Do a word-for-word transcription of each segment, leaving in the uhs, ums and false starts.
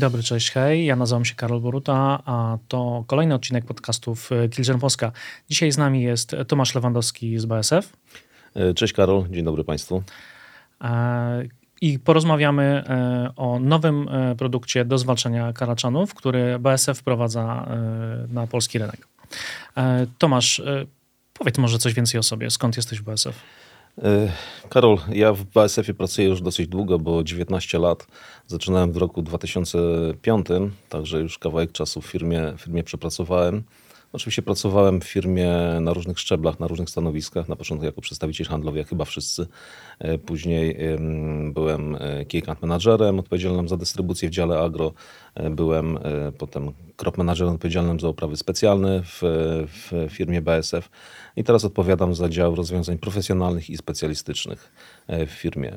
dobry, cześć, hej. Ja nazywam się Karol Boruta, a to kolejny odcinek podcastów Killzone Polska. Dzisiaj z nami jest Tomasz Lewandowski z B S F. Cześć Karol, dzień dobry Państwu. I porozmawiamy o nowym produkcie do zwalczania karaczanów, który B S F wprowadza na polski rynek. Tomasz, powiedz może coś więcej o sobie. Skąd jesteś w B S F? Karol, ja w B S F-ie pracuję już dosyć długo, bo dziewiętnaście lat. Zaczynałem w roku dwa tysiące piątym, także już kawałek czasu w firmie, w firmie przepracowałem. Oczywiście pracowałem w firmie na różnych szczeblach, na różnych stanowiskach. Na początku jako przedstawiciel handlowy, jak chyba wszyscy. Później byłem key account managerem odpowiedzialnym za dystrybucję w dziale agro. Byłem potem crop managerem odpowiedzialnym za uprawy specjalne w, w firmie B S F. I teraz odpowiadam za dział rozwiązań profesjonalnych i specjalistycznych w firmie.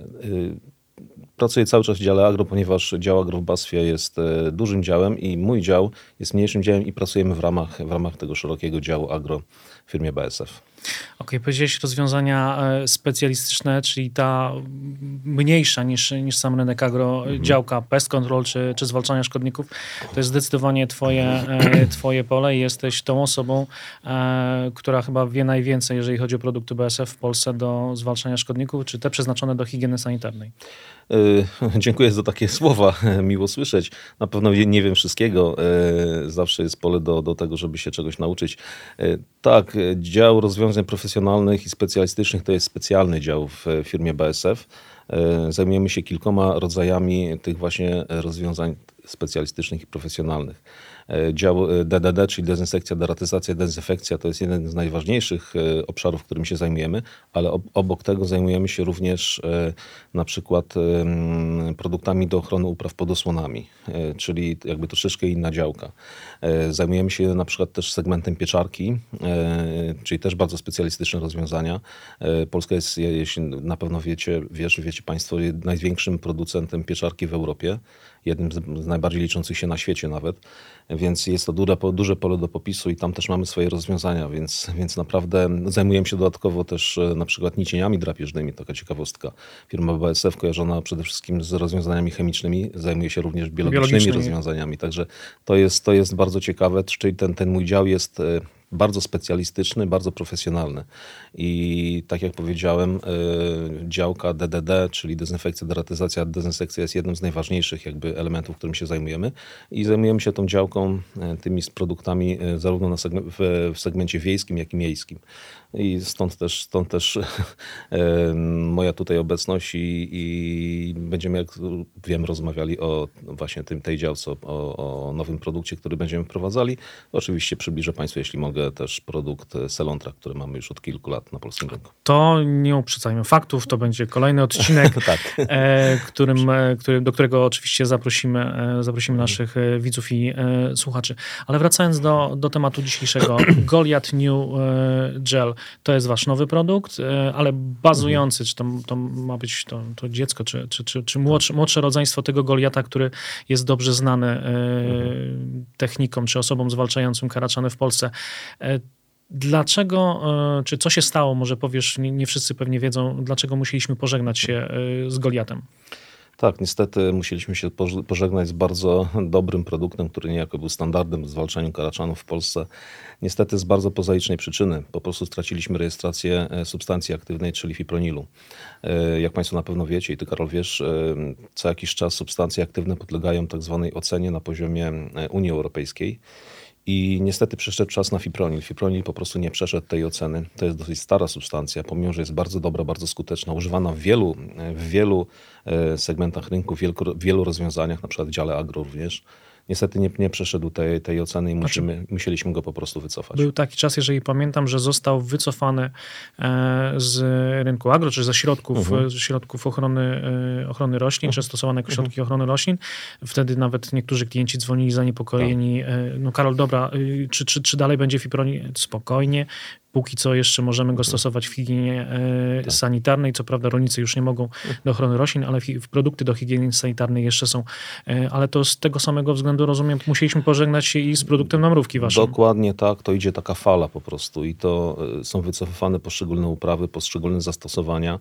Pracuję cały czas w dziale agro, ponieważ dział agro w B A S F-ie jest dużym działem i mój dział jest mniejszym działem i pracujemy w ramach, w ramach tego szerokiego działu agro w firmie B S F. Okej, powiedziałeś rozwiązania specjalistyczne, czyli ta mniejsza niż, niż sam rynek agro mhm. działka pest control czy, czy zwalczania szkodników. To jest zdecydowanie twoje, twoje pole i jesteś tą osobą, która chyba wie najwięcej, jeżeli chodzi o produkty B S F w Polsce do zwalczania szkodników, czy te przeznaczone do higieny sanitarnej. Yy, dziękuję za takie słowa, miło słyszeć. Na pewno nie wiem wszystkiego, yy, zawsze jest pole do, do tego, żeby się czegoś nauczyć. Yy, tak, dział rozwiązań profesjonalnych i specjalistycznych to jest specjalny dział w firmie B S F. Yy, zajmujemy się kilkoma rodzajami tych właśnie rozwiązań specjalistycznych i profesjonalnych. Dział D D D, czyli dezynsekcja, deratyzacja, dezynfekcja, to jest jeden z najważniejszych obszarów, którym się zajmujemy, ale obok tego zajmujemy się również na przykład produktami do ochrony upraw pod osłonami, czyli jakby troszeczkę inna działka. Zajmujemy się na przykład też segmentem pieczarki, czyli też bardzo specjalistyczne rozwiązania. Polska jest, jeśli na pewno wiecie, wiesz, wiecie Państwo, największym producentem pieczarki w Europie, jednym z najbardziej liczących się na świecie nawet, więc jest to duże, duże pole do popisu i tam też mamy swoje rozwiązania, więc, więc naprawdę zajmujemy się dodatkowo też na przykład nicieniami drapieżnymi, taka ciekawostka. Firma B S F kojarzona przede wszystkim z rozwiązaniami chemicznymi, zajmuje się również biologicznymi, biologicznymi. rozwiązaniami, także to jest, to jest bardzo ciekawe, czyli ten, ten mój dział jest bardzo specjalistyczny, bardzo profesjonalny. I tak jak powiedziałem, działka D D D, czyli dezynfekcja, deratyzacja, dezynsekcja jest jednym z najważniejszych jakby elementów, którym się zajmujemy. I zajmujemy się tą działką, tymi produktami zarówno na segment, w, w segmencie wiejskim, jak i miejskim. I stąd też, stąd też moja tutaj obecność i, i będziemy, jak wiem, rozmawiali o właśnie tym, tej działce, o, o nowym produkcie, który będziemy wprowadzali. Oczywiście przybliżę Państwu, jeśli mogę, też produkt Selontra, który mamy już od kilku lat na polskim rynku. To nie uprzedzajmy faktów, to będzie kolejny odcinek, tak. e, którym, który, do którego oczywiście zaprosimy, e, zaprosimy naszych e, widzów i e, słuchaczy. Ale wracając do, do tematu dzisiejszego, Goliath New e, Gel. To jest wasz nowy produkt, ale bazujący, czy to, to ma być to, to dziecko, czy, czy, czy, czy młodsze, młodsze rodzeństwo tego Goliata, który jest dobrze znany mhm. technikom, czy osobom zwalczającym karaczany w Polsce. Dlaczego, czy co się stało, może powiesz, nie, nie wszyscy pewnie wiedzą, dlaczego musieliśmy pożegnać się z Goliatem? Tak, niestety musieliśmy się pożegnać z bardzo dobrym produktem, który niejako był standardem w zwalczaniu karaczanów w Polsce. Niestety z bardzo pozaicznej przyczyny. Po prostu straciliśmy rejestrację substancji aktywnej, czyli fipronilu. Jak Państwo na pewno wiecie i Ty, Karol, wiesz, co jakiś czas substancje aktywne podlegają tak zwanej ocenie na poziomie Unii Europejskiej. I niestety przyszedł czas na fipronil. Fipronil po prostu nie przeszedł tej oceny. To jest dosyć stara substancja, pomimo że jest bardzo dobra, bardzo skuteczna, używana w wielu, w wielu segmentach rynku, w wielu, w wielu rozwiązaniach, na przykład w dziale agro również. Niestety nie, nie przeszedł tej, tej oceny i musimy, znaczy, musieliśmy go po prostu wycofać. Był taki czas, jeżeli pamiętam, że został wycofany z rynku agro, czy ze środków, uh-huh. ze środków ochrony, ochrony roślin, uh-huh. czy stosowane jako środki uh-huh. ochrony roślin. Wtedy nawet niektórzy klienci dzwonili zaniepokojeni. Tak. No Karol, dobra, czy, czy, czy dalej będzie fipronil? Spokojnie. póki co jeszcze możemy go stosować w higienie Tak. sanitarnej. Co prawda rolnicy już nie mogą do ochrony roślin, ale w produkty do higieny sanitarnej jeszcze są. Ale to z tego samego względu, rozumiem, musieliśmy pożegnać się i z produktem na mrówki waszym. Dokładnie tak, to idzie taka fala po prostu i to są wycofywane poszczególne uprawy, poszczególne zastosowania.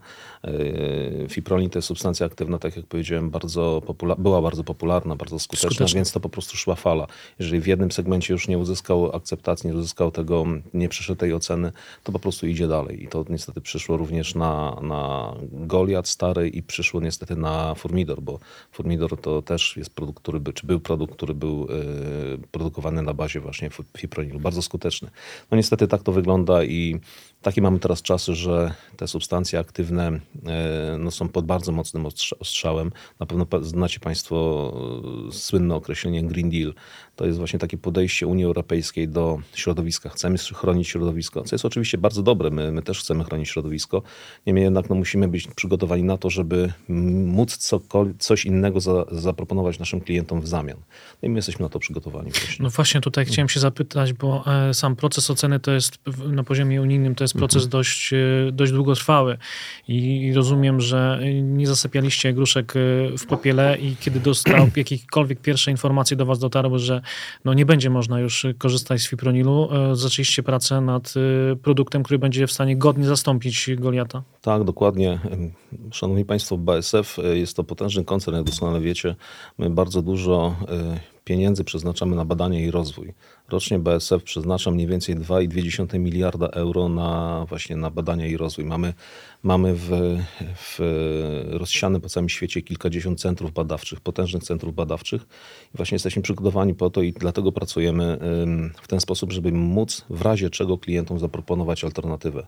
Fiprolin to jest substancja aktywna, tak jak powiedziałem, bardzo popula- była bardzo popularna, bardzo skuteczna, skuteczna, więc to po prostu szła fala. Jeżeli w jednym segmencie już nie uzyskał akceptacji, nie uzyskał tego, nie przeszedł tej oceny, to po prostu idzie dalej. I to niestety przyszło również na, na Goliat stary i przyszło niestety na Furmidor, bo Furmidor to też jest produkt, który by, czy był produkt, który był y, produkowany na bazie właśnie fipronilu. Bardzo skuteczny. No niestety tak to wygląda i takie mamy teraz czasy, że te substancje aktywne y, no, są pod bardzo mocnym ostrzałem. Na pewno znacie Państwo słynne określenie Green Deal. To jest właśnie takie podejście Unii Europejskiej do środowiska. Chcemy chronić środowisko, co jest oczywiście bardzo dobre. My, my też chcemy chronić środowisko. Niemniej jednak no, musimy być przygotowani na to, żeby móc cokol- coś innego za, zaproponować naszym klientom w zamian. No i my jesteśmy na to przygotowani. Właśnie. No właśnie tutaj chciałem się zapytać, bo e, sam proces oceny to jest na poziomie unijnym, to jest proces mhm. dość, e, dość długotrwały I, i rozumiem, że nie zasypialiście gruszek w popiele i kiedy dostał jakiekolwiek pierwsze informacje do was dotarły, że no nie będzie można już korzystać z fipronilu, e, zaczęliście pracę nad e, produktem, który będzie w stanie godnie zastąpić Goliata. Tak, dokładnie. Szanowni Państwo, B A S F jest to potężny koncern, jak doskonale wiecie. My bardzo dużo pieniędzy przeznaczamy na badania i rozwój. Rocznie B A S F przeznacza mniej więcej dwa i dwie dziesiąte miliarda euro na właśnie na badania i rozwój. Mamy, mamy w, w rozsiane po całym świecie kilkadziesiąt centrów badawczych, potężnych centrów badawczych. I właśnie jesteśmy przygotowani po to i dlatego pracujemy w ten sposób, żeby móc w razie czego klientom zaproponować alternatywę.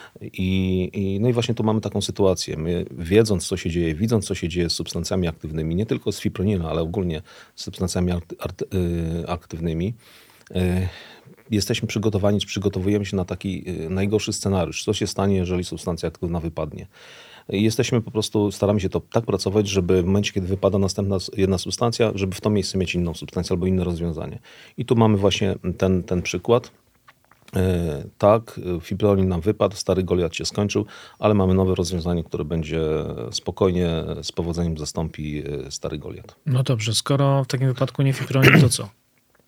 I, i, no i właśnie tu mamy taką sytuację. My, wiedząc, co się dzieje, widząc, co się dzieje z substancjami aktywnymi, nie tylko z fipronilem, ale ogólnie z substancjami aktywnymi, jesteśmy przygotowani, czy przygotowujemy się na taki najgorszy scenariusz. Co się stanie, jeżeli substancja aktywna wypadnie? Jesteśmy po prostu, staramy się to tak pracować, żeby w momencie, kiedy wypada następna jedna substancja, żeby w to miejsce mieć inną substancję albo inne rozwiązanie. I tu mamy właśnie ten, ten przykład. Tak, fiprolin nam wypadł, stary Goliat się skończył, ale mamy nowe rozwiązanie, które będzie spokojnie, z powodzeniem zastąpi stary Goliat. No dobrze, skoro w takim wypadku nie fiprolin, to co?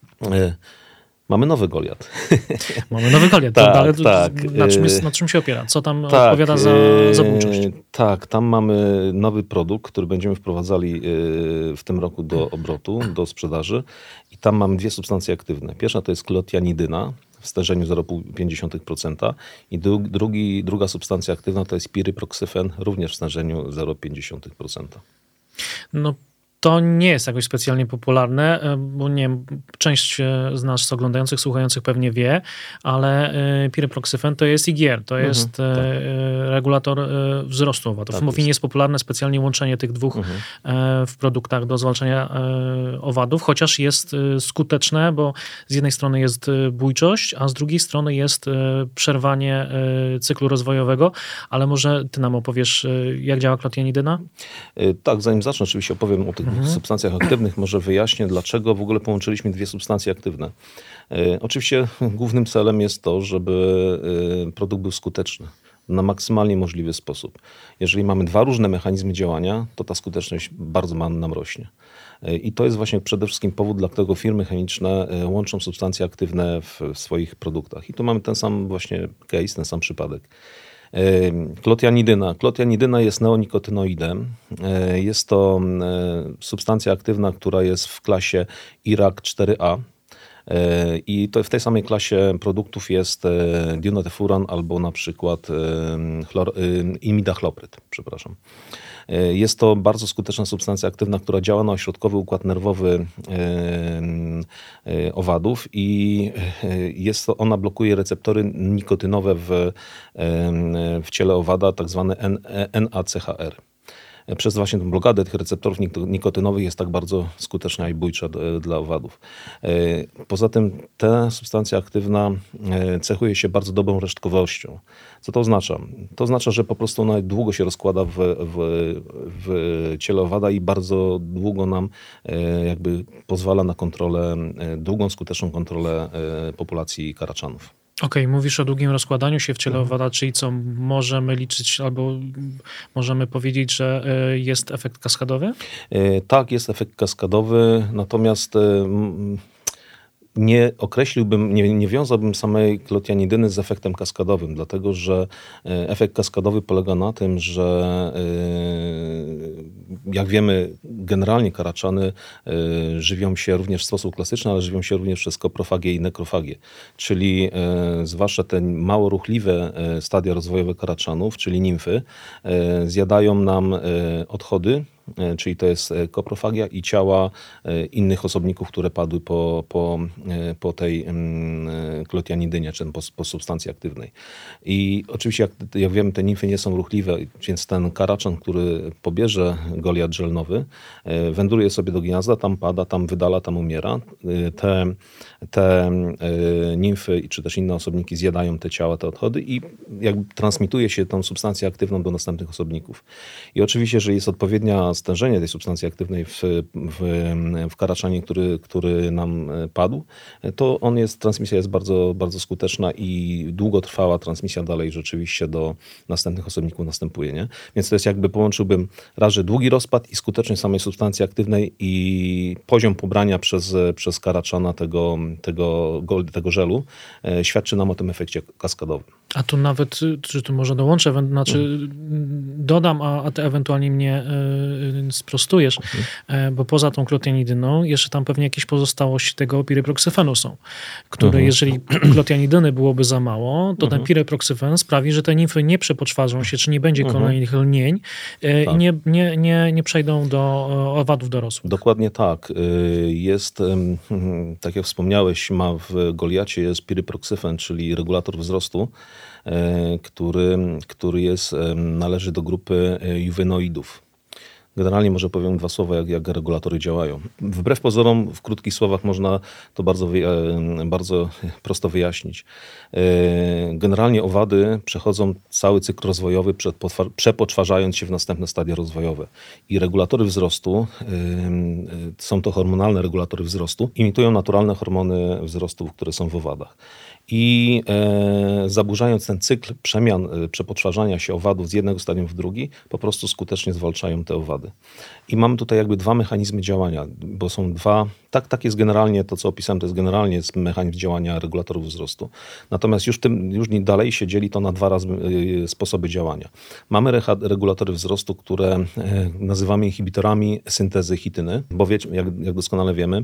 Mamy nowy Goliat. Mamy nowy Goliat, tak, ale tak. Na, czym jest, na czym się opiera? Co tam tak, odpowiada za zabójczość? Tak, tam mamy nowy produkt, który będziemy wprowadzali w tym roku do obrotu, do sprzedaży i tam mamy dwie substancje aktywne. Pierwsza to jest klotianidyna w stężeniu zero przecinek pięć procent i drugi, druga substancja aktywna to jest piryproksyfen, również w stężeniu zero przecinek pięć procent. No to nie jest jakoś specjalnie popularne, bo nie wiem, część z nas oglądających, słuchających pewnie wie, ale piryproksyfen to jest I G R, to jest mhm, tak. regulator wzrostu owadów. Tak Mówi, nie jest popularne specjalnie łączenie tych dwóch mhm. w produktach do zwalczania owadów, chociaż jest skuteczne, bo z jednej strony jest bójczość, a z drugiej strony jest przerwanie cyklu rozwojowego, ale może ty nam opowiesz, jak działa klotianidyna? Tak, zanim zacznę, oczywiście opowiem o tych mhm. substancjach aktywnych, może wyjaśnię, dlaczego w ogóle połączyliśmy dwie substancje aktywne. E, oczywiście głównym celem jest to, żeby e, produkt był skuteczny na maksymalnie możliwy sposób. Jeżeli mamy dwa różne mechanizmy działania, to ta skuteczność bardzo nam rośnie. E, I to jest właśnie przede wszystkim powód, dla którego firmy chemiczne e, łączą substancje aktywne w, w swoich produktach. I tu mamy ten sam właśnie case, ten sam przypadek. Klotianidyna. Klotianidyna jest neonikotynoidem. Jest to substancja aktywna, która jest w klasie I R A C cztery A. I to w tej samej klasie produktów jest dinotefuran albo na przykład chlor, imidachlopryt, przepraszam. Jest to bardzo skuteczna substancja aktywna, która działa na ośrodkowy układ nerwowy owadów i jest to, ona blokuje receptory nikotynowe w, w ciele owada, tak zwane N A C H R. Przez właśnie tę blokadę tych receptorów nikotynowych jest tak bardzo skuteczna i bójcza dla owadów. Poza tym ta substancja aktywna cechuje się bardzo dobrą resztkowością. Co to oznacza? To oznacza, że po prostu ona długo się rozkłada w, w, w ciele owada i bardzo długo nam jakby pozwala na kontrolę, długą, skuteczną kontrolę populacji karaczanów. Okej, okay, mówisz o długim rozkładaniu się w ciele mhm. owada, czyli co, możemy liczyć albo możemy powiedzieć, że jest efekt kaskadowy? Tak, jest efekt kaskadowy, natomiast nie określiłbym, nie, nie wiązałbym samej klotianidyny z efektem kaskadowym, dlatego że efekt kaskadowy polega na tym, że jak wiemy, generalnie karaczany żywią się również w sposób klasyczny, ale żywią się również przez koprofagię i nekrofagię, czyli zwłaszcza te mało ruchliwe stadia rozwojowe karaczanów, czyli nimfy, zjadają nam odchody, czyli to jest koprofagia i ciała innych osobników, które padły po, po, po tej klotianidynie, czy po, po substancji aktywnej. I oczywiście, jak, jak wiemy, te nimfy nie są ruchliwe, więc ten karaczan, który pobierze goliat żelnowy, wędruje sobie do gniazda, tam pada, tam wydala, tam umiera. Te, te nimfy, czy też inne osobniki zjadają te ciała, te odchody i jakby transmituje się tą substancję aktywną do następnych osobników. I oczywiście, że jest odpowiednia stężenie tej substancji aktywnej w, w, w karaczanie, który, który nam padł, to on jest, transmisja jest bardzo, bardzo skuteczna i długotrwała transmisja dalej rzeczywiście do następnych osobników następuje. Nie? Więc to jest jakby połączyłbym raz, że długi rozpad i skuteczność samej substancji aktywnej i poziom pobrania przez, przez karaczana tego, tego, tego żelu e, świadczy nam o tym efekcie kaskadowym. A tu nawet, czy tu może dołączę, znaczy mhm. dodam, a, a ty ewentualnie mnie y, sprostujesz, mhm. y, bo poza tą klotianidyną jeszcze tam pewnie jakieś pozostałości tego pirepoksyfenu są, które mhm. jeżeli klotianidyny byłoby za mało, to mhm. ten pirepoksyfen sprawi, że te nimfy nie przepoczwarzą się, czy nie będzie mhm. kolejnych lnień y, tak. i nie, nie, nie, nie przejdą do owadów dorosłych. Dokładnie tak. Jest, tak jak wspomniałeś, ma w goliacie jest pirepoksyfen, czyli regulator wzrostu, który, który jest, należy do grupy juwenoidów. Generalnie może powiem dwa słowa, jak, jak regulatory działają. Wbrew pozorom, w krótkich słowach można to bardzo, bardzo prosto wyjaśnić. Generalnie owady przechodzą cały cykl rozwojowy, przepoczwarzając się w następne stadia rozwojowe. I regulatory wzrostu, są to hormonalne regulatory wzrostu, imitują naturalne hormony wzrostu, które są w owadach. I e, zaburzając ten cykl przemian, e, przepoczwarzania się owadów z jednego stadium w drugi, po prostu skutecznie zwalczają te owady. I mamy tutaj jakby dwa mechanizmy działania, bo są dwa, tak, tak jest generalnie, to co opisałem, to jest generalnie jest mechanizm działania regulatorów wzrostu. Natomiast już, tym, już dalej się dzieli to na dwa razy e, sposoby działania. Mamy reha, regulatory wzrostu, które e, nazywamy inhibitorami syntezy chityny, bo wiecie, jak, jak doskonale wiemy,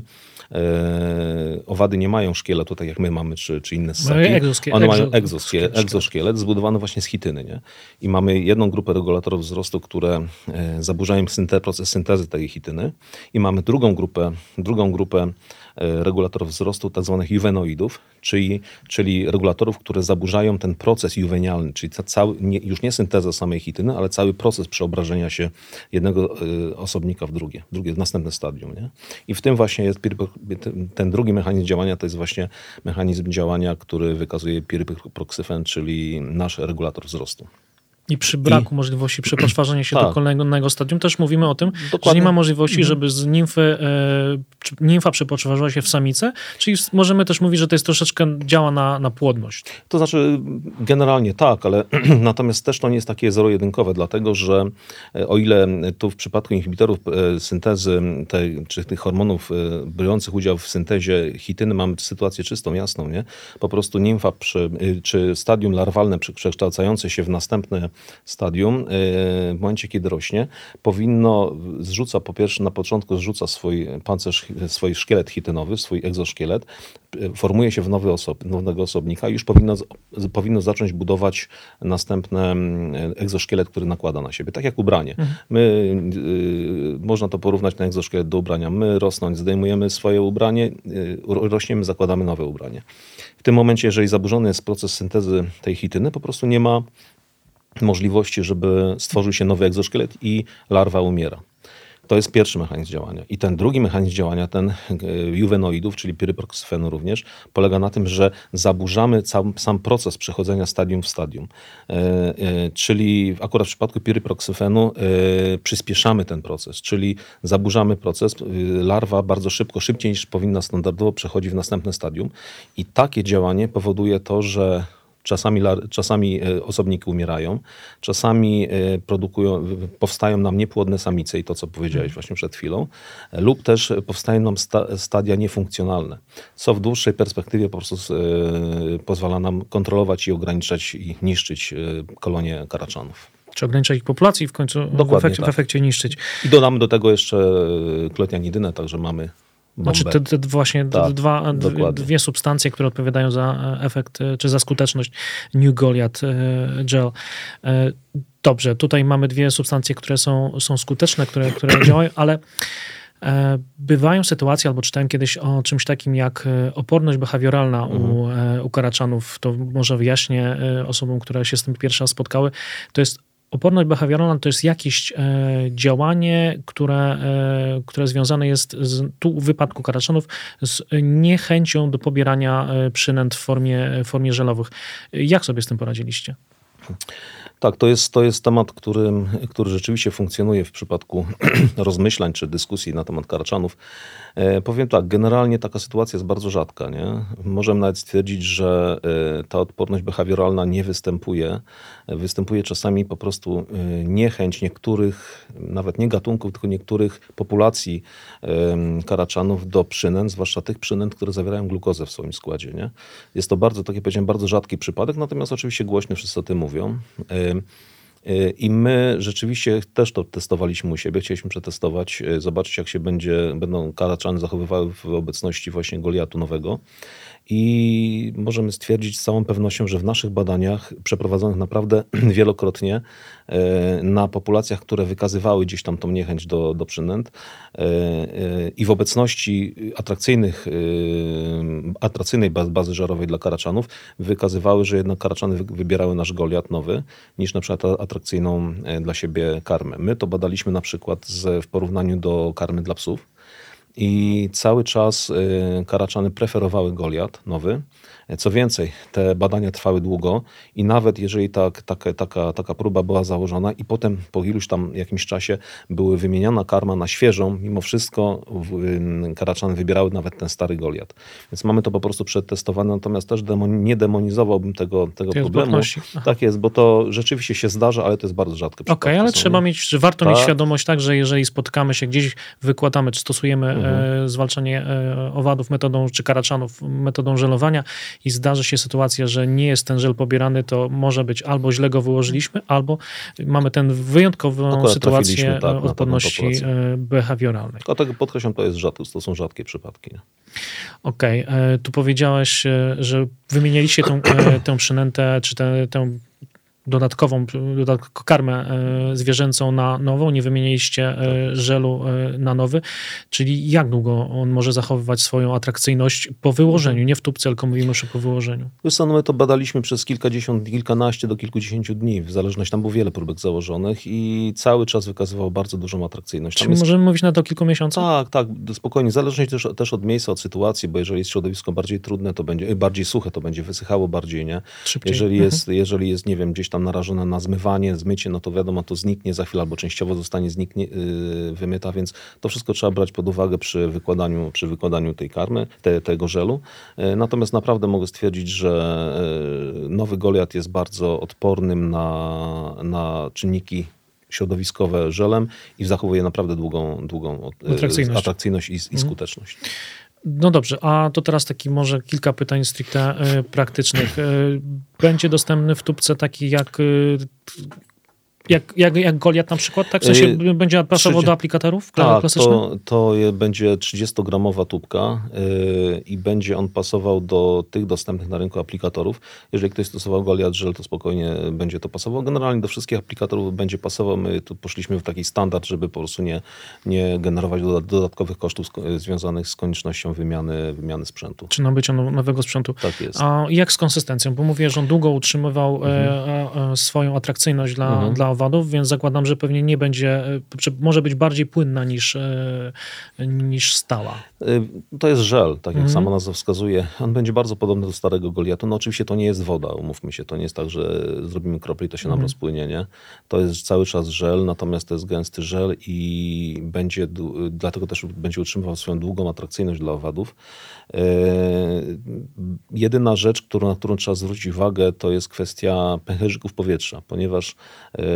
e, owady nie mają szkieletu, tak jak my mamy, czy, czy inne ssaki. Egzoszkielet. One mają egzoszkielet, egzoszkielet zbudowany właśnie z chityny. Nie? I mamy jedną grupę regulatorów wzrostu, które e, zaburzają synte, proces syntezy tej chityny i mamy drugą grupę, drugą grupę e, regulatorów wzrostu, tak zwanych juwenoidów, czyli, czyli regulatorów, które zaburzają ten proces juwenialny, czyli cały, nie, już nie syntezę samej chityny, ale cały proces przeobrażenia się jednego e, osobnika w drugie, drugie, w następne stadium. Nie? I w tym właśnie jest ten drugi mechanizm działania, to jest właśnie mechanizm działania, który wykazuje piripoksyfen, czyli nasz regulator wzrostu. I przy braku I... możliwości przepoczwarzania się tak. do kolejnego stadium też mówimy o tym, Dokładnie. że nie ma możliwości, mhm. żeby z nimfy, e, nimfa przepoczwarzyła się w samicę, czyli możemy też mówić, że to jest troszeczkę działa na, na płodność. To znaczy generalnie tak, ale natomiast też to nie jest takie zero-jedynkowe, dlatego że o ile tu w przypadku inhibitorów e, syntezy tej, czy tych hormonów e, biorących udział w syntezie chityny mamy sytuację czystą, jasną, nie? Po prostu nimfa przy, czy stadium larwalne przekształcające się w następne stadium, w momencie kiedy rośnie, powinno zrzuca, po pierwsze na początku zrzuca swój pancerz, swój szkielet chitynowy, swój egzoszkielet, formuje się w nowy osob, nowego osobnika i już powinno, powinno zacząć budować następny egzoszkielet, który nakłada na siebie. Tak jak ubranie. Mhm. My, y, można to porównać na egzoszkielet do ubrania. My rosnąć, zdejmujemy swoje ubranie, y, rośniemy, zakładamy nowe ubranie. W tym momencie, jeżeli zaburzony jest proces syntezy tej chityny, po prostu nie ma możliwości, żeby stworzył się nowy egzoszkielet i larwa umiera. To jest pierwszy mechanizm działania. I ten drugi mechanizm działania, ten juwenoidów, czyli piryproksofenu również, polega na tym, że zaburzamy sam, sam proces przechodzenia stadium w stadium. E, e, czyli akurat w przypadku piryproksofenu e, przyspieszamy ten proces, czyli zaburzamy proces. Larwa bardzo szybko, szybciej niż powinna standardowo przechodzi w następne stadium. I takie działanie powoduje to, że Czasami, czasami osobniki umierają, czasami produkują, powstają nam niepłodne samice i to, co powiedziałeś właśnie przed chwilą, lub też powstają nam sta, stadia niefunkcjonalne, co w dłuższej perspektywie po prostu y, pozwala nam kontrolować i ograniczać i niszczyć kolonie karaczanów. Czy ograniczać ich populacji i w końcu w efekcie, tak. w efekcie niszczyć. I dodamy do tego jeszcze kletianidynę, także mamy bombę. Znaczy te, te właśnie tak, dwa, dwie, dwie substancje, które odpowiadają za efekt, czy za skuteczność New Goliath Gel. Dobrze, tutaj mamy dwie substancje, które są, są skuteczne, które, które działają, ale bywają sytuacje, albo czytałem kiedyś o czymś takim jak oporność behawioralna mhm. u, u karaczanów. To może wyjaśnię osobom, które się z tym pierwszy raz spotkały. To jest Oporność behawioralna to jest jakieś e, działanie, które, e, które związane jest z, tu w wypadku karaczanów z niechęcią do pobierania przynęt w formie, w formie żelowych. Jak sobie z tym poradziliście? Tak, to jest, to jest temat, który, który rzeczywiście funkcjonuje w przypadku rozmyślań czy dyskusji na temat karaczanów. E, powiem tak, generalnie taka sytuacja jest bardzo rzadka. Nie? Możemy nawet stwierdzić, że e, ta odporność behawioralna nie występuje. Występuje czasami po prostu e, niechęć niektórych, nawet nie gatunków, tylko niektórych populacji e, karaczanów do przynęt, zwłaszcza tych przynęt, które zawierają glukozę w swoim składzie. Nie? Jest to bardzo, tak jak powiedziałem, bardzo rzadki przypadek, natomiast oczywiście głośno wszyscy o tym mówią. E, I my rzeczywiście też to testowaliśmy u siebie, chcieliśmy przetestować, zobaczyć jak się będzie, będą karaczany zachowywały w obecności właśnie Goliatu nowego. I możemy stwierdzić z całą pewnością, że w naszych badaniach przeprowadzonych naprawdę wielokrotnie na populacjach, które wykazywały gdzieś tam tą niechęć do, do przynęt i w obecności atrakcyjnych, atrakcyjnej bazy żarowej dla karaczanów wykazywały, że jednak karaczany wybierały nasz Goliat nowy niż na przykład atrakcyjną dla siebie karmę. My to badaliśmy na przykład z, w porównaniu do karmy dla psów. I cały czas y, karaczany preferowały Goliat nowy. Co więcej, te badania trwały długo i nawet jeżeli tak, tak, taka, taka próba była założona i potem po iluś tam jakimś czasie były wymieniana karma na świeżą, mimo wszystko y, karaczany wybierały nawet ten stary Goliat. Więc mamy to po prostu przetestowane, natomiast też demon, nie demonizowałbym tego, tego problemu. Tak jest, bo to rzeczywiście się zdarza, ale to jest bardzo rzadkie przypadki. Okej, ale są, trzeba nie? mieć, że warto tak. mieć świadomość tak, że jeżeli spotkamy się gdzieś, wykładamy, czy stosujemy mhm. e, zwalczanie e, owadów metodą, czy karaczanów metodą żelowania i zdarzy się sytuacja, że nie jest ten żel pobierany, to może być albo źle go wyłożyliśmy, albo mamy tę wyjątkową Akurat sytuację tak, odporności behawioralnej. A tak podkreślam, to jest rzadko, to są rzadkie przypadki. Okej, okay. Tu powiedziałeś, że wymienialiście tę, tę przynętę, czy tę, tę dodatkową dodatkowo karmę zwierzęcą na nową, nie wymieniliście żelu na nowy, czyli jak długo on może zachowywać swoją atrakcyjność po wyłożeniu, nie w tubce, tylko mówimy już po wyłożeniu. Wiesz co, no my to badaliśmy przez kilkadziesiąt, kilkanaście do kilkudziesięciu dni, w zależności, tam było wiele próbek założonych i cały czas wykazywał bardzo dużą atrakcyjność. Czyli jest... możemy mówić na to kilku miesiącach? Tak, tak, spokojnie, zależność też, też od miejsca, od sytuacji, bo jeżeli jest środowisko bardziej trudne, to będzie, bardziej suche, to będzie wysychało bardziej, nie? Szybciej. Jeżeli mhm. jest, jeżeli jest, nie wiem, gdzieś tam narażone na zmywanie, zmycie, no to wiadomo, to zniknie za chwilę albo częściowo zostanie zniknie, yy, wymyta, więc to wszystko trzeba brać pod uwagę przy wykładaniu, przy wykładaniu tej karmy, te, tego żelu. Yy, natomiast naprawdę mogę stwierdzić, że yy, nowy Goliat jest bardzo odpornym na, na czynniki środowiskowe żelem i zachowuje naprawdę długą, długą atrakcyjność, atrakcyjność i, i skuteczność. No dobrze, a to teraz taki może kilka pytań stricte y, praktycznych. Y, będzie dostępny w tubce taki jak, y, jak, jak, jak Goliat na przykład? Tak? W sensie y, będzie pasował do aplikatorów tak, klasycznych? To, to będzie trzydziestogramowa tubka y, i będzie on pasował do tych dostępnych na rynku aplikatorów. Jeżeli ktoś stosował Goliat Gel, to spokojnie będzie to pasował. Generalnie do wszystkich aplikatorów będzie pasował. My tu poszliśmy w taki standard, żeby po prostu nie, nie generować dodatkowych kosztów związanych z koniecznością wymiany, wymiany sprzętu. Czy nabycia nowego sprzętu. Tak jest. A jak z konsystencją? Bo mówię, że on długo utrzymywał mhm. e, e, swoją atrakcyjność dla, mhm. dla owadów, więc zakładam, że pewnie nie będzie, może być bardziej płynna niż, niż stała. To jest żel, tak jak mm. sama nazwa wskazuje. On będzie bardzo podobny do starego Goliatu. No oczywiście to nie jest woda, umówmy się. To nie jest tak, że zrobimy krople i to się nam mm. rozpłynie, nie? To jest cały czas żel, natomiast to jest gęsty żel i będzie, dlatego też będzie utrzymywał swoją długą atrakcyjność dla owadów. Yy, jedyna rzecz, którą, na którą trzeba zwrócić uwagę, to jest kwestia pęcherzyków powietrza, ponieważ yy,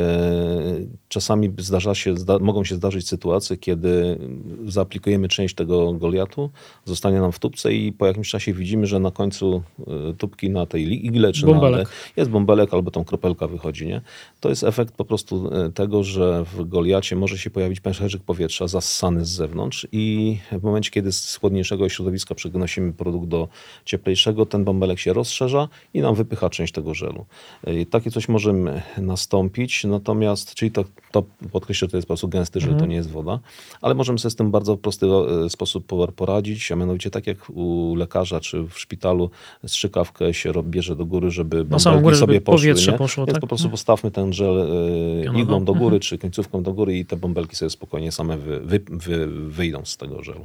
czasami zdarza się, zda, mogą się zdarzyć sytuacje, kiedy zaaplikujemy część tego Goliatu, zostanie nam w tubce i po jakimś czasie widzimy, że na końcu yy, tubki na tej igle czy bąbelek. na jest bąbelek albo tą kropelka wychodzi. Nie? To jest efekt po prostu tego, że w Goliacie może się pojawić pęcherzyk powietrza zassany z zewnątrz i w momencie, kiedy z chłodniejszego środowiska przenosimy produkt do cieplejszego, ten bąbelek się rozszerza i nam wypycha część tego żelu. Takie coś może nastąpić, natomiast, czyli to, to podkreślę, że to jest po prostu gęsty żel, mm. to nie jest woda, ale możemy sobie z tym bardzo prosty sposób poradzić, a mianowicie tak jak u lekarza czy w szpitalu strzykawkę się bierze do góry, żeby bąbelki górę, sobie poszły. Nie? Poszło, Więc tak? po prostu postawmy ten żel e, igłą do góry, czy końcówką do góry i te bąbelki sobie spokojnie same wy, wy, wy, wyjdą z tego żelu.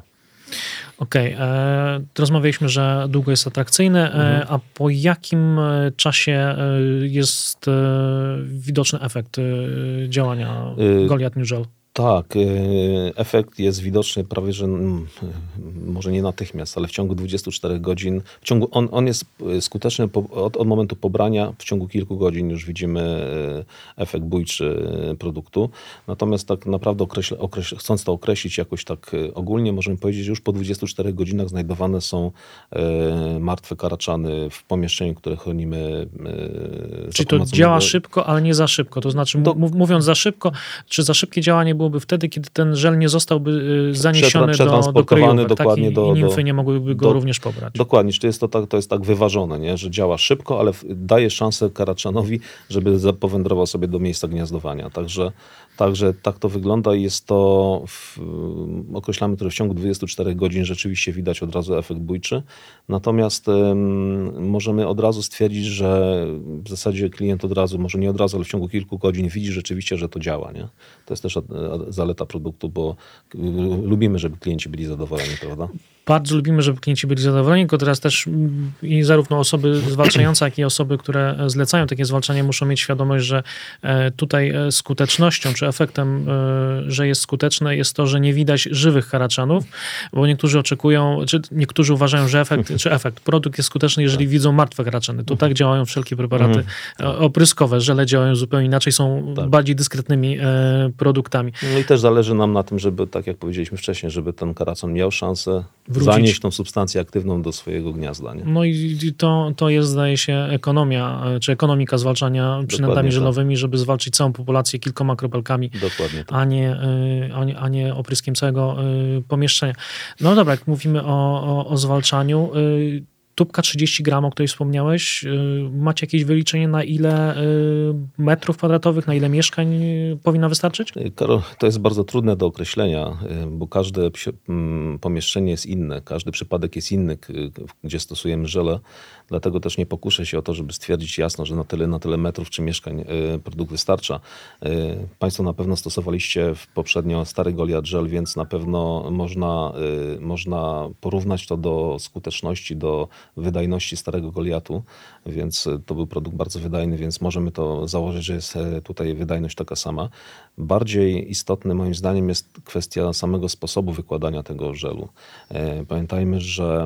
Okej, okay. Rozmawialiśmy, że długo jest atrakcyjny, mhm. a po jakim czasie jest widoczny efekt działania Goliat New Gel? Tak, efekt jest widoczny prawie, że może nie natychmiast, ale w ciągu dwudziestu czterech godzin, w ciągu, on, on jest skuteczny po, od, od momentu pobrania, w ciągu kilku godzin już widzimy efekt bójczy produktu. Natomiast tak naprawdę określ, określ, chcąc to określić jakoś tak ogólnie, możemy powiedzieć, że już po dwudziestu czterech godzinach znajdowane są e, martwe karaczany w pomieszczeniu, które chronimy. E, Czyli to działa szybko, ale nie za szybko. To znaczy, to, mówiąc za szybko, czy za szybkie działanie byłoby wtedy, kiedy ten żel nie zostałby zaniesiony do, do kryjówek, dokładnie tak? I, do, i nimfy nie mogłyby go do, również pobrać. Dokładnie, czyli jest to, tak, to jest tak wyważone, nie? Że działa szybko, ale daje szansę karaczanowi, żeby powędrował sobie do miejsca gniazdowania. Także, także tak to wygląda i jest to, w, określamy to, że w ciągu dwudziestu czterech godzin rzeczywiście widać od razu efekt bójczy. Natomiast um, możemy od razu stwierdzić, że w zasadzie klient od razu, może nie od razu, ale w ciągu kilku godzin widzi rzeczywiście, że to działa. Nie? To jest też zaleta produktu, bo lubimy, żeby klienci byli zadowoleni, prawda? Bardzo lubimy, żeby klienci byli zadowoleni, tylko teraz też i zarówno osoby zwalczające, jak i osoby, które zlecają takie zwalczanie, muszą mieć świadomość, że tutaj skutecznością, czy efektem, że jest skuteczne, jest to, że nie widać żywych karaczanów, bo niektórzy oczekują, czy niektórzy uważają, że efekt, czy efekt, produkt jest skuteczny, jeżeli widzą martwe karaczany. To tak działają wszelkie preparaty opryskowe, żele działają zupełnie inaczej, są tak. bardziej dyskretnymi produktami. No i też zależy nam na tym, żeby, tak jak powiedzieliśmy wcześniej, żeby ten karaczan miał szansę wrócić. Zanieść tą substancję aktywną do swojego gniazda. Nie? No i to, to jest, zdaje się, ekonomia, czy ekonomika zwalczania przynętami żelowymi, tak. żeby zwalczyć całą populację kilkoma kropelkami, Dokładnie tak. a, nie, a, nie, a nie opryskiem całego pomieszczenia. No dobra, jak mówimy o, o, o zwalczaniu, tubka trzydzieści gramów, o której wspomniałeś, macie jakieś wyliczenie, na ile metrów kwadratowych, na ile mieszkań powinna wystarczyć? Karol, to jest bardzo trudne do określenia, bo każde pomieszczenie jest inne, każdy przypadek jest inny, gdzie stosujemy żele, dlatego też nie pokuszę się o to, żeby stwierdzić jasno, że na tyle, na tyle metrów czy mieszkań produkt wystarcza. Państwo na pewno stosowaliście poprzednio stary Goliat żel, więc na pewno można, można porównać to do skuteczności, do wydajności starego Goliatu, więc to był produkt bardzo wydajny, więc możemy to założyć, że jest tutaj wydajność taka sama. Bardziej istotny moim zdaniem jest kwestia samego sposobu wykładania tego żelu. Pamiętajmy, że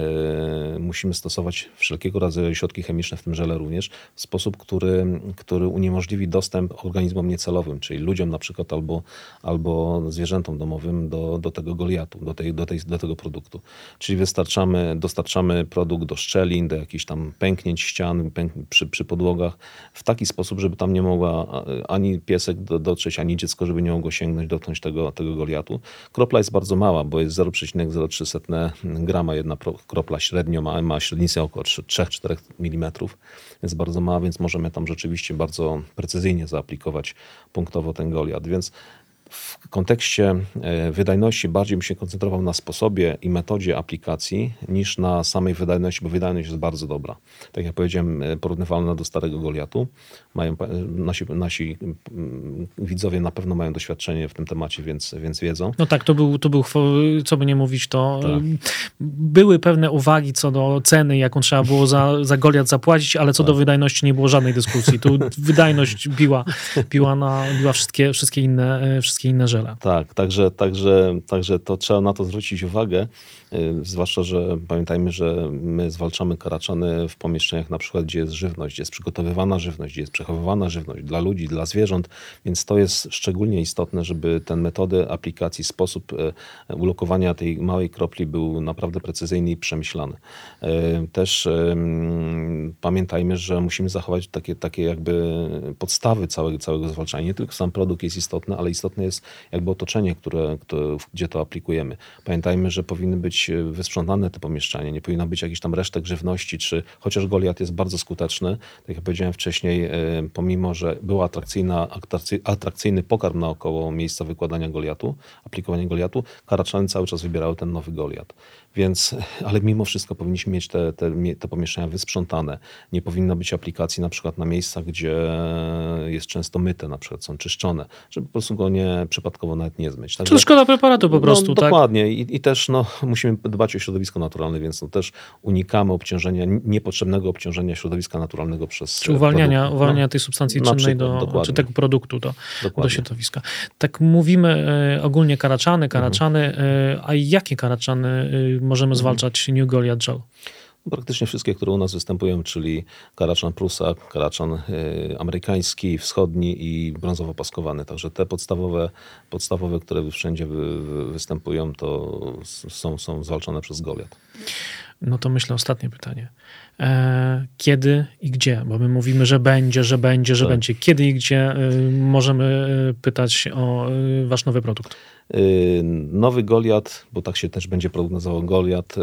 musimy stosować wszelkiego rodzaju środki chemiczne, w tym żele również, w sposób, który, który uniemożliwi dostęp organizmom niecelowym, czyli ludziom na przykład albo, albo zwierzętom domowym do, do tego Goliatu, do, tej, do, tej, do tego produktu. Czyli wystarczamy, dostarczamy produkt do szczelin, do jakichś tam pęknięć ścian pęk, przy, przy podłogach w taki sposób, żeby tam nie mogła ani piesek do, dotrzeć, ani dziecko, żeby nie mogło sięgnąć, dotknąć tego, tego Goliatu. Kropla jest bardzo mała, bo jest zero przecinek zero trzy grama jedna kropla, średnio ma, ma średnicę około trzy do czterech milimetrów, jest bardzo mała, więc możemy tam rzeczywiście bardzo precyzyjnie zaaplikować punktowo ten Goliat. Więc w kontekście wydajności bardziej bym się koncentrował na sposobie i metodzie aplikacji niż na samej wydajności, bo wydajność jest bardzo dobra. Tak jak powiedziałem, porównywalna do starego Goliatu. mają, nasi, nasi widzowie na pewno mają doświadczenie w tym temacie, więc, więc wiedzą. No tak, to był, to był, co by nie mówić, to tak. były pewne uwagi co do ceny, jaką trzeba było za, za Goliat zapłacić, ale co tak. do wydajności nie było żadnej dyskusji. Tu wydajność biła, biła, na, biła wszystkie, wszystkie, inne, wszystkie inne żele. Tak, także, także, także to trzeba na to zwrócić uwagę, zwłaszcza, że pamiętajmy, że my zwalczamy karaczany w pomieszczeniach na przykład, gdzie jest żywność, gdzie jest przygotowywana żywność, gdzie jest przechowywana żywność dla ludzi, dla zwierząt, więc to jest szczególnie istotne, żeby ten metody aplikacji, sposób ulokowania tej małej kropli był naprawdę precyzyjny i przemyślany. Też pamiętajmy, że musimy zachować takie, takie jakby podstawy całego, całego zwalczania. Nie tylko sam produkt jest istotny, ale istotne jest jakby otoczenie, które, które, gdzie to aplikujemy. Pamiętajmy, że powinny być wysprzątane te pomieszczenia, nie powinno być jakichś tam resztek żywności, czy chociaż Goliat jest bardzo skuteczny, tak jak powiedziałem wcześniej, pomimo, że był atrakcyjna, atrakcyjny pokarm naokoło miejsca wykładania Goliatu, aplikowania Goliatu, karaczany cały czas wybierały ten nowy Goliat. Więc, ale mimo wszystko powinniśmy mieć te, te, te pomieszczenia wysprzątane. Nie powinno być aplikacji na przykład na miejscach, gdzie jest często myte, na przykład są czyszczone, żeby po prostu go nie przypadkowo nawet nie zmyć. Także, to szkoda preparatu po prostu, no, tak? Dokładnie. I, I też no, musimy dbać o środowisko naturalne, więc no, też unikamy obciążenia, niepotrzebnego obciążenia środowiska naturalnego przez Czy uwalniania, produkty, uwalniania no. tej substancji Na czynnej, przykład, do, czy tego produktu do, do środowiska. Tak mówimy e, ogólnie karaczany, karaczany, mhm. e, a jakie karaczany e, możemy zwalczać New Goliath Gel? Praktycznie wszystkie, które u nas występują, czyli karaczan prusak, karaczan y, amerykański, wschodni i brązowo paskowany. Także te podstawowe, podstawowe które wszędzie wy, wy, występują, to są, są zwalczone przez Goliat. No to myślę ostatnie pytanie. E, kiedy i gdzie? Bo my mówimy, że będzie, że będzie, że tak. będzie. Kiedy i gdzie y, możemy pytać o y, wasz nowy produkt? Y, nowy Goliat, bo tak się też będzie produkt nazywał Goliat y,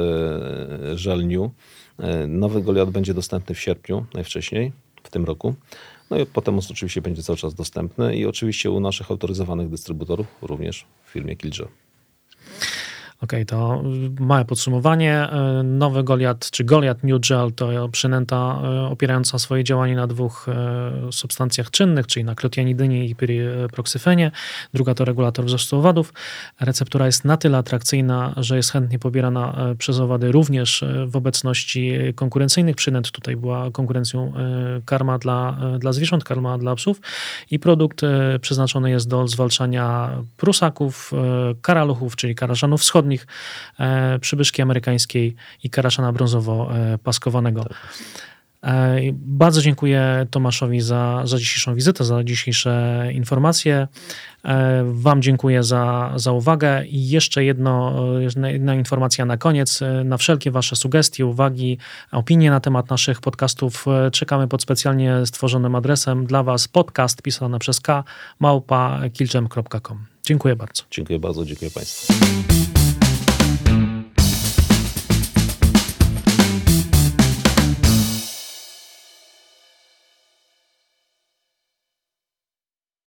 Gel New. Y, nowy Goliat będzie dostępny w sierpniu najwcześniej w tym roku. No i potem oczywiście będzie cały czas dostępny i oczywiście u naszych autoryzowanych dystrybutorów, również w firmie Killgel. Okej, okay, to małe podsumowanie. Nowy Goliat, czy Goliat New Gel to przynęta opierająca swoje działanie na dwóch substancjach czynnych, czyli na klotianidynie i pirproksyfenie. Druga to regulator wzrostu owadów. Receptura jest na tyle atrakcyjna, że jest chętnie pobierana przez owady również w obecności konkurencyjnych przynęt. Tutaj była konkurencją karma dla, dla zwierząt, karma dla psów i produkt przeznaczony jest do zwalczania prusaków, karaluchów, czyli karaczanów wschodnich, E, przybyszki amerykańskiej i karaszana brązowo e, paskowanego. Tak. E, bardzo dziękuję Tomaszowi za, za dzisiejszą wizytę, za dzisiejsze informacje. E, wam dziękuję za, za uwagę i jeszcze jedno, jedna informacja na koniec. Na wszelkie wasze sugestie, uwagi, opinie na temat naszych podcastów czekamy pod specjalnie stworzonym adresem dla was podcast pisane przez k małpa killgem kropka com. Dziękuję bardzo. Dziękuję bardzo, dziękuję państwu. Thank you.